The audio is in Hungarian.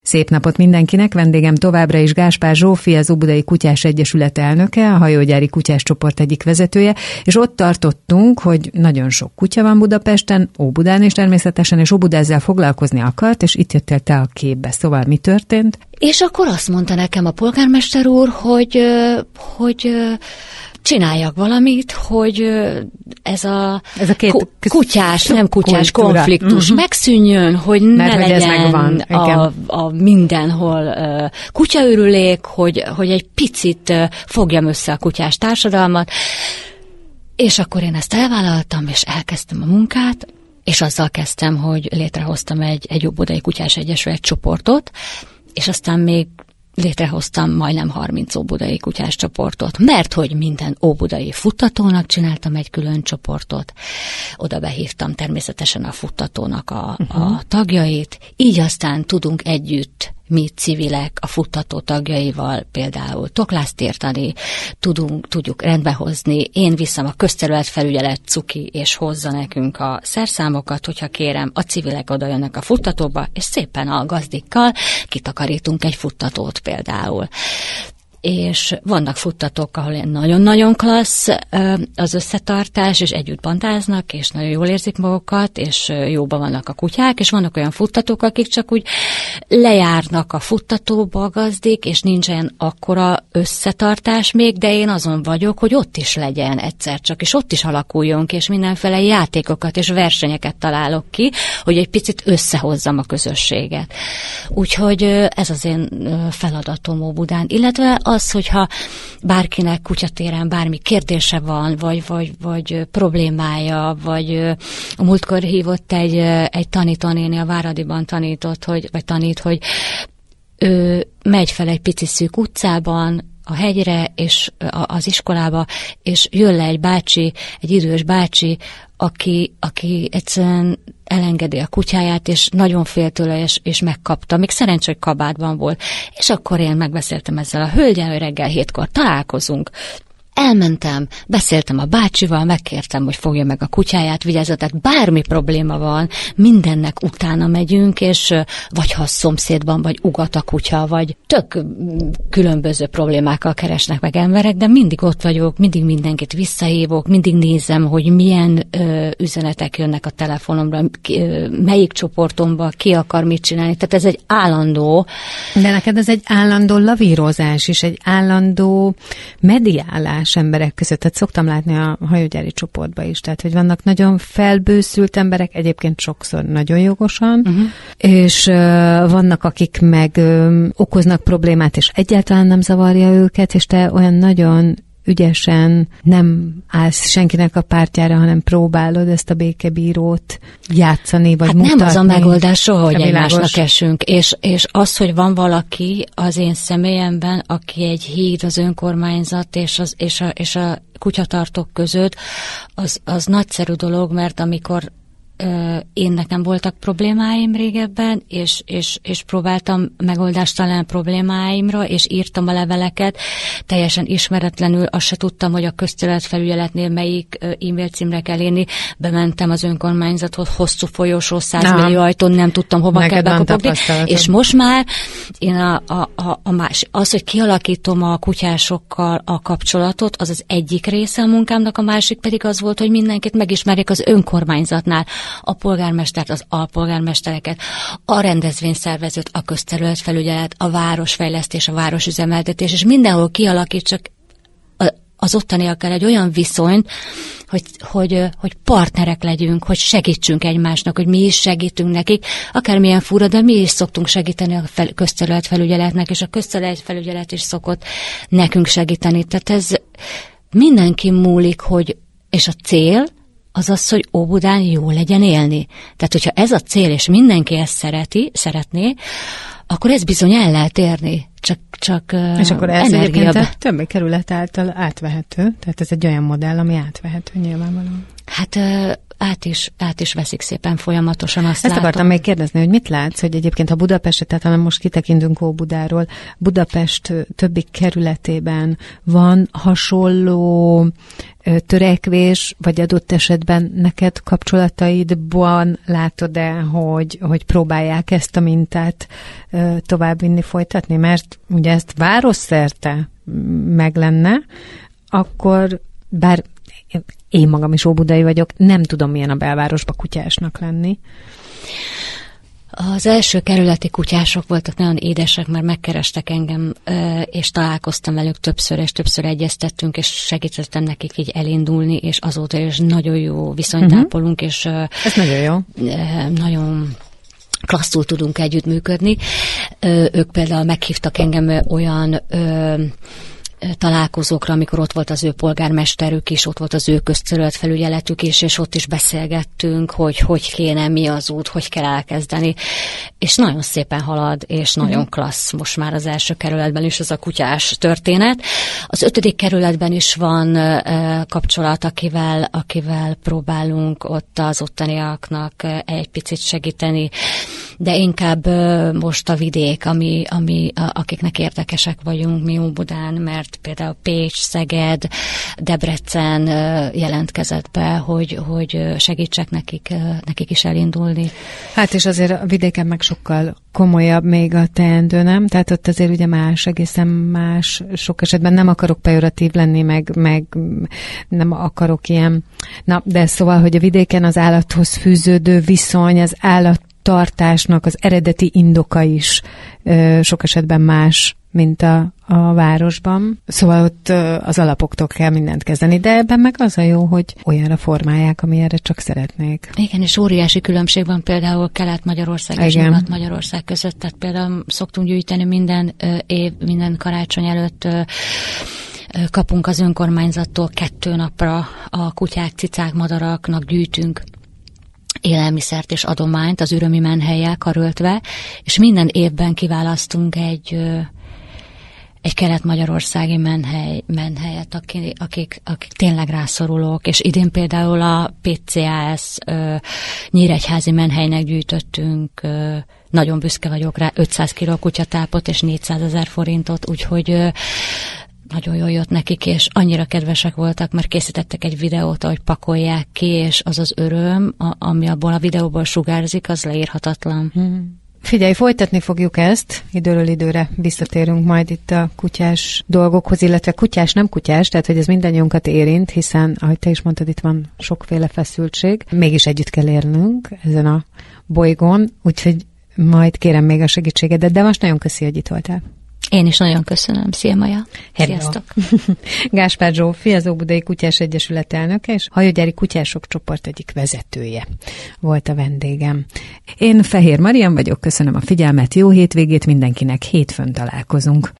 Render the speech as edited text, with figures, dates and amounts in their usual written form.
Szép napot mindenkinek, vendégem továbbra is Gáspár Zsófi, az Óbudai Kutyás Egyesület elnöke, a hajógyári kutyás csoport egyik vezetője, és ott tartottunk, hogy nagyon sok kutya van Budapesten, Óbudán is természetesen, és Óbuda ezzel foglalkozni akart, és itt jöttél te a képbe. Szóval mi történt? És akkor azt mondta nekem a polgármester úr, hogy csináljak valamit, hogy ez a két kutyás, nem kutyás konfliktus megszűnjön, hogy ne legyen a mindenhol kutyaürülék, hogy egy picit fogjam össze a kutyás társadalmat. És akkor én ezt elvállaltam, és elkezdtem a munkát, és azzal kezdtem, hogy létrehoztam egy Óbudai Kutyás Egyesület csoportot, és aztán még létrehoztam majdnem 30 óbudai kutyás csoportot, mert hogy minden óbudai futtatónak csináltam egy külön csoportot. Oda behívtam természetesen a futtatónak a tagjait, így aztán tudunk együtt mi civilek a futtató tagjaival például toklászt érteni, tudjuk rendbehozni, én viszem a közterületfelügyelet cuki, és hozza nekünk a szerszámokat, hogyha kérem, a civilek oda jönnek a futtatóba, és szépen a gazdikkal kitakarítunk egy futtatót például. És vannak futtatók, ahol nagyon-nagyon klassz az összetartás, és együtt bandáznak, és nagyon jól érzik magukat, és jóban vannak a kutyák, és vannak olyan futtatók, akik csak úgy lejárnak a futtatóba a gazdik, és nincsen akkora összetartás még, de én azon vagyok, hogy ott is legyen egyszer csak, és ott is alakuljon ki, és mindenféle játékokat és versenyeket találok ki, hogy egy picit összehozzam a közösséget. Úgyhogy ez az én feladatom Óbudán, illetve az, hogyha bárkinek kutyatéren bármi kérdése van, vagy problémája, vagy a múltkor hívott egy tanítónéni, a Váradiban tanított, hogy ő megy fel egy pici szűk utcában, a hegyre, és az iskolába, és jön le egy idős bácsi, aki egyszerűen elengedi a kutyáját, és nagyon fél tőle, és megkapta. Még szerencsé, hogy kabátban volt. És akkor én megbeszéltem ezzel a hölgyel, hogy reggel 7-kor találkozunk. Elmentem, beszéltem a bácsival, megkértem, hogy fogja meg a kutyáját, vigyázzat, tehát bármi probléma van, mindennek utána megyünk, és vagy ha a szomszédban, vagy ugat a kutya, vagy tök különböző problémákkal keresnek meg emberek, de mindig ott vagyok, mindig mindenkit visszahívok, mindig nézem, hogy milyen üzenetek jönnek a telefonomra, melyik csoportomba, ki akar mit csinálni, tehát ez egy állandó. De neked ez egy állandó lavírozás is, egy állandó mediálás emberek között. Tehát szoktam látni a hajógyári csoportba is. Tehát, hogy vannak nagyon felbőszült emberek, egyébként sokszor nagyon jogosan, és vannak, akik meg okoznak problémát, és egyáltalán nem zavarja őket, és te olyan nagyon ügyesen nem állsz senkinek a pártjára, hanem próbálod ezt a békebírót játszani, vagy mutatni. Nem az a megoldás soha, hogy egymásnak esünk. És az, hogy van valaki az én személyemben, aki egy híd az önkormányzat és a kutyatartók között, az nagyszerű dolog, mert amikor én nekem voltak problémáim régebben, és próbáltam megoldást találni a problémáimra, és írtam a leveleket, teljesen ismeretlenül, azt se tudtam, hogy a közterületfelügyeletnél melyik e-mail címre kell írni, bementem az önkormányzathoz, hosszú folyosó, 100 millió ajtón, nem tudtam, hova kell bekopogni, és most már én az, hogy kialakítom a kutyásokkal a kapcsolatot, az az egyik része a munkámnak, a másik pedig az volt, hogy mindenkit megismerjék az önkormányzatnál, a polgármestert, az alpolgármestereket, a rendezvényszervezőt, a közterületfelügyelet, a városfejlesztés, a városüzemeltetés, és mindenhol kialakítsak az ottaniakkal egy olyan viszonyt, hogy partnerek legyünk, hogy segítsünk egymásnak, hogy mi is segítünk nekik, akármilyen fura, de mi is szoktunk segíteni a közterületfelügyeletnek, és a közterületfelügyelet is szokott nekünk segíteni. Tehát ez mindenki múlik, és a cél az, hogy Óbudán jó legyen élni. Tehát, hogyha ez a cél, és mindenki ezt szeretné, akkor ez bizony el lehet érni. Csak és akkor ez egyébként a többi kerület által átvehető, tehát ez egy olyan modell, ami átvehető nyilvánvalóan. Hát át is veszik szépen folyamatosan. Ezt akartam még kérdezni, hogy mit látsz, hogy egyébként ha Budapestet, tehát ha most kitekintünk Óbudáról, Budapest többi kerületében van hasonló törekvés, vagy adott esetben neked kapcsolataidban látod-e, hogy próbálják ezt a mintát továbbvinni, folytatni? Mert ugye ezt városszerte meg lenne, akkor bár én magam is óbudai vagyok, nem tudom, milyen a belvárosba kutyásnak lenni. Az első kerületi kutyások voltak nagyon édesek, mert megkerestek engem, és találkoztam velük többször, és többször egyeztettünk, és segítettem nekik így elindulni, és azóta is nagyon jó viszonyt ápolunk, és ez nagyon jó. Nagyon klasszul tudunk együttműködni. Ők például meghívtak engem olyan találkozókra, amikor ott volt az ő polgármesterük is, ott volt az ő közterületfelügyeletük is, és ott is beszélgettünk, hogy kéne, mi az út, hogy kell elkezdeni. És nagyon szépen halad, és nagyon klassz most már az első kerületben is ez a kutyás történet. Az 5. kerületben is van kapcsolat, akivel próbálunk ott az ottaniaknak egy picit segíteni, de inkább most a vidék, akiknek érdekesek vagyunk mi Óbudán, mert például Pécs, Szeged, Debrecen jelentkezett be, hogy segítsek nekik is elindulni. Hát és azért a vidéken meg sokkal komolyabb még a teendő, nem? Tehát ott azért ugye más, egészen más, sok esetben nem akarok pejoratív lenni, meg nem akarok ilyen, de szóval, hogy a vidéken az állathoz fűződő viszony, az állattartásnak az eredeti indoka is sok esetben más, mint a városban. Szóval ott az alapoktól kell mindent kezdeni, de ebben meg az a jó, hogy olyanra formálják, amilyenre csak szeretnék. Igen, és óriási különbség van például Kelet-Magyarország és Nyugat-Magyarország között, tehát például szoktunk gyűjteni minden karácsony előtt kapunk az önkormányzattól 2 napra a kutyák, cicák, madaraknak gyűjtünk élelmiszert és adományt az ürömi menhellyel karöltve, és minden évben kiválasztunk egy kelet-magyarországi menhelyet, akik tényleg rászorulók, és idén például a PCAS nyíregyházi menhelynek gyűjtöttünk, nagyon büszke vagyok rá, 500 kg kutyatápot és 400 000 forintot, úgyhogy nagyon jól jött nekik, és annyira kedvesek voltak, mert készítettek egy videót, ahogy pakolják ki, és az az öröm, ami abból a videóból sugárzik, az leírhatatlan. Figyelj, folytatni fogjuk ezt, időről időre visszatérünk majd itt a kutyás dolgokhoz, illetve kutyás, nem kutyás, tehát hogy ez mindannyiunkat érint, hiszen, ahogy te is mondtad, itt van sokféle feszültség, mégis együtt kell érnünk ezen a bolygón, úgyhogy majd kérem még a segítségedet, de most nagyon köszi, hogy itt voltál. Én is nagyon köszönöm. Szia, Maja! Sziasztok! Gáspár Zsófi, az Óbudai Kutyás Egyesület elnöke, és Hajógyári Kutyások csoport egyik vezetője volt a vendégem. Én Fehér Marian vagyok, köszönöm a figyelmet, jó hétvégét mindenkinek, hétfőn találkozunk.